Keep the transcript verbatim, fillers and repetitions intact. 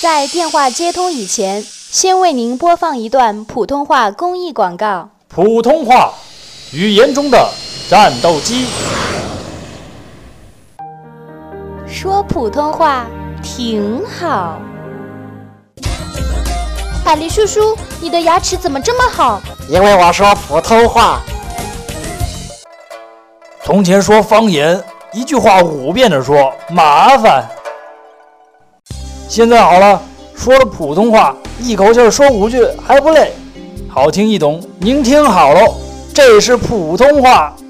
在电话接通以前，先为您播放一段普通话公益广告。 普通话，语言中的战斗机。 说普通话挺好。海狸叔叔，你的牙齿怎么这么好？ 因为我说普通话。 从前说方言，一句话五遍的说，麻烦。现在好了，说了普通话，一口气说五句还不累，好听易懂。您听好喽，这是普通话。